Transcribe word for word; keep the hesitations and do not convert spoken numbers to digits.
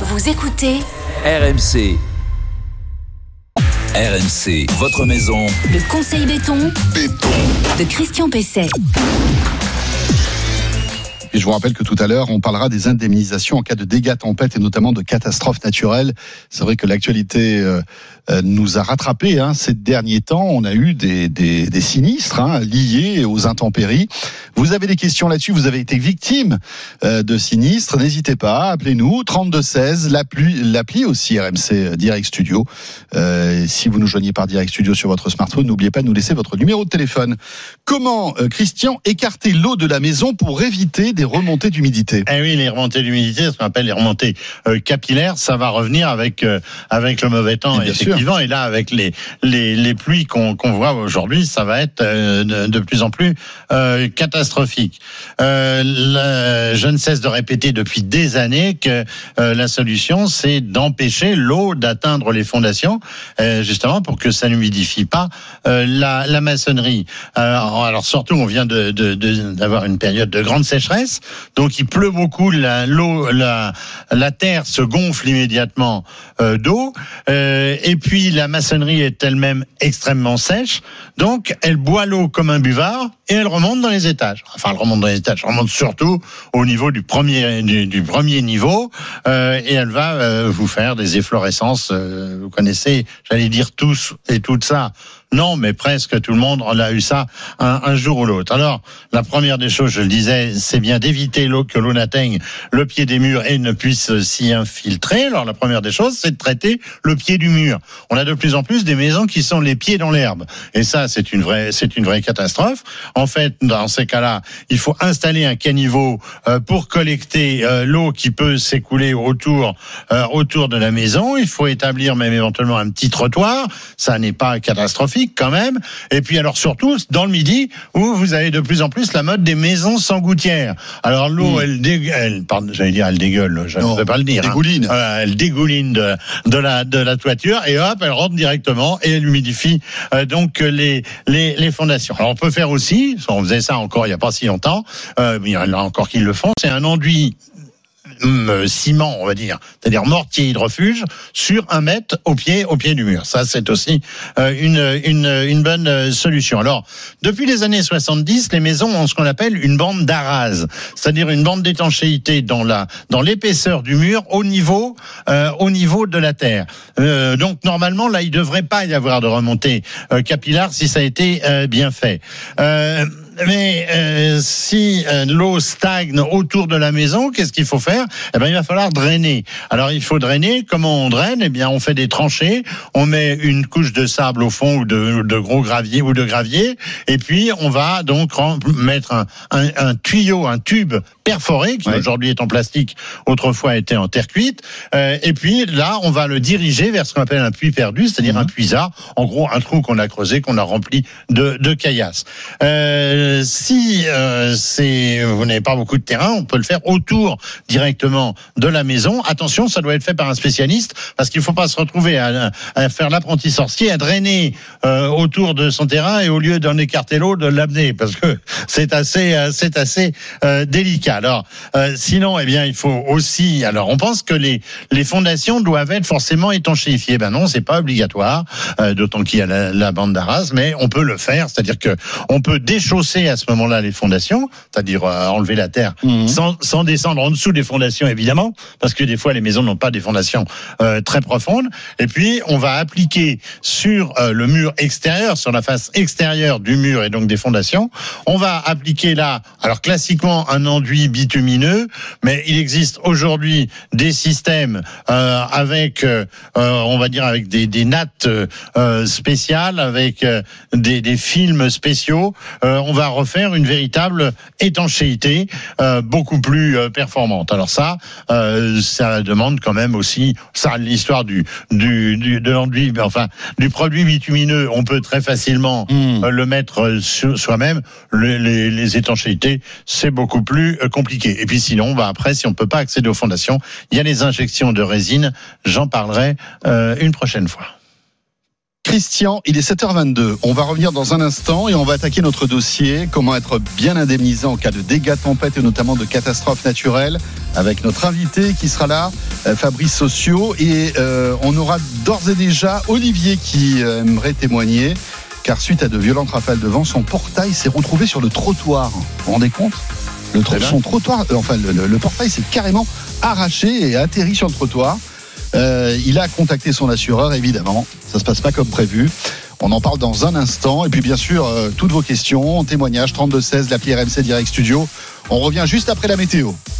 Vous écoutez R M C. R M C, votre maison. Le conseil béton, Béton. de Christian Pesset. Et je vous rappelle que tout à l'heure, on parlera des indemnisations en cas de dégâts, tempêtes et notamment de catastrophes naturelles. C'est vrai que l'actualité euh, euh, nous a rattrapés hein, ces derniers temps. On a eu des, des, des sinistres hein, liés aux intempéries. Vous avez des questions là-dessus, vous avez été victime euh, de sinistres. N'hésitez pas, appelez-nous, trente-deux seize, l'appli, l'appli aussi R M C Direct Studio. Euh, si vous nous joignez par Direct Studio sur votre smartphone, n'oubliez pas de nous laisser votre numéro de téléphone. Comment, euh, Christian, écarter l'eau de la maison pour éviter des remontées d'humidité? Eh oui, les remontées d'humidité, ce qu'on appelle les remontées euh, capillaires, ça va revenir avec euh, avec le mauvais temps, et effectivement. Sûr. Et là, avec les les les pluies qu'on qu'on voit aujourd'hui, ça va être euh, de, de plus en plus euh, catastrophique. Euh, la, je ne cesse de répéter depuis des années que euh, la solution, c'est d'empêcher l'eau d'atteindre les fondations, euh, justement pour que ça n'humidifie pas euh, la la maçonnerie. Euh, alors surtout, on vient de, de, de d'avoir une période de grande sécheresse. Donc il pleut beaucoup, la, l'eau, la, la terre se gonfle immédiatement euh, d'eau, euh, et puis la maçonnerie est elle-même extrêmement sèche, donc elle boit l'eau comme un buvard et elle remonte dans les étages. Enfin, elle remonte dans les étages, elle remonte surtout au niveau du premier du, du premier niveau, euh, et elle va euh, vous faire des efflorescences. Euh, vous connaissez, j'allais dire tous et tout ça. Non, mais presque tout le monde en a eu ça un, un jour ou l'autre. Alors, la première des choses, je le disais, c'est bien d'éviter l'eau, que l'eau n'atteigne le pied des murs et ne puisse s'y infiltrer. Alors, la première des choses, c'est de traiter le pied du mur. On a de plus en plus des maisons qui sont les pieds dans l'herbe. Et ça, c'est une vraie, c'est une vraie catastrophe. En fait, dans ces cas-là, il faut installer un caniveau euh, pour collecter euh, l'eau qui peut s'écouler autour, euh, autour de la maison. Il faut établir même éventuellement un petit trottoir. Ça n'est pas catastrophique quand même. Et puis alors surtout dans le Midi où vous avez de plus en plus la mode des maisons sans gouttière. Alors l'eau, mmh. elle, dé... elle pardon, j'allais dire elle dégueule, je ne vais pas le dire. Dégouline. Hein. Euh, elle dégouline de, de la de la toiture et hop, elle rentre directement et elle humidifie euh, donc les les les fondations. Alors on peut faire aussi, on faisait ça encore il y a pas si longtemps, euh, il y en a encore qui le font, c'est un enduit Euh, ciment, on va dire, c'est-à-dire mortier hydrofuge sur un mètre au pied, au pied du mur. Ça, c'est aussi euh, une, une, une bonne euh, solution. Alors, depuis les années soixante-dix, les maisons ont ce qu'on appelle une bande d'arase, c'est-à-dire une bande d'étanchéité dans la, dans l'épaisseur du mur au niveau, euh, au niveau de la terre. Euh, donc, normalement, là, il devrait pas y avoir de remontée euh, capillaire si ça a été euh, bien fait. Euh, Mais euh, si euh, l'eau stagne autour de la maison, qu'est-ce qu'il faut faire? Eh ben, il va falloir drainer. Alors, il faut drainer. Comment on draine? Eh bien, on fait des tranchées. On met une couche de sable au fond ou de, de gros gravier ou de gravier. Et puis, on va donc mettre un, un, un tuyau, un tube perforé qui ouais. aujourd'hui est en plastique, autrefois était en terre cuite. Euh, et puis là, on va le diriger vers ce qu'on appelle un puits perdu, c'est-à-dire mmh. un puisard. En gros, un trou qu'on a creusé, qu'on a rempli de, de caillasse. Euh, si euh, c'est, vous n'avez pas beaucoup de terrain, on peut le faire autour directement de la maison. Attention, ça doit être fait par un spécialiste parce qu'il ne faut pas se retrouver à, à faire l'apprenti sorcier, à drainer euh, autour de son terrain et au lieu d'en écarter l'eau, de l'amener parce que c'est assez, c'est assez euh, délicat. Alors, euh, sinon, eh bien, il faut aussi. Alors, on pense que les les fondations doivent être forcément étanchéifiées. Ben non, c'est pas obligatoire, euh, d'autant qu'il y a la, la bande d'arase, mais on peut le faire. C'est-à-dire que on peut déchausser à ce moment-là les fondations, c'est-à-dire euh, enlever la terre mmh. sans sans descendre en dessous des fondations, évidemment, parce que des fois les maisons n'ont pas des fondations euh, très profondes. Et puis, on va appliquer sur euh, le mur extérieur, sur la face extérieure du mur et donc des fondations, on va appliquer là, alors classiquement un enduit bitumineux, mais il existe aujourd'hui des systèmes euh, avec, euh, on va dire, avec des, des nattes euh, spéciales, avec euh, des, des films spéciaux. Euh, on va refaire une véritable étanchéité euh, beaucoup plus euh, performante. Alors ça, euh, ça demande quand même aussi, ça l'histoire du, du, du de l'enduit, enfin du produit bitumineux. On peut très facilement mmh. euh, le mettre sur soi-même. Le, les, les étanchéités, c'est beaucoup plus euh, compliqué. Et puis sinon, bah après, si on peut pas accéder aux fondations, il y a les injections de résine. J'en parlerai euh, une prochaine fois. Christian, il est sept heures vingt-deux. On va revenir dans un instant et on va attaquer notre dossier. Comment être bien indemnisé en cas de dégâts, tempêtes et notamment de catastrophes naturelles avec notre invité qui sera là, Fabrice Socio. Et euh, on aura d'ores et déjà Olivier qui euh, aimerait témoigner car suite à de violentes rafales de vent, son portail s'est retrouvé sur le trottoir. Vous vous rendez compte ? le tro- Son trottoir, euh, enfin le, le, le portail s'est carrément arraché et atterri sur le trottoir. Euh, il a contacté son assureur, évidemment. Ça se passe pas comme prévu. On en parle dans un instant. Et puis, bien sûr, euh, toutes vos questions, témoignages, trente-deux seize, l'appli R M C Direct Studio. On revient juste après la météo.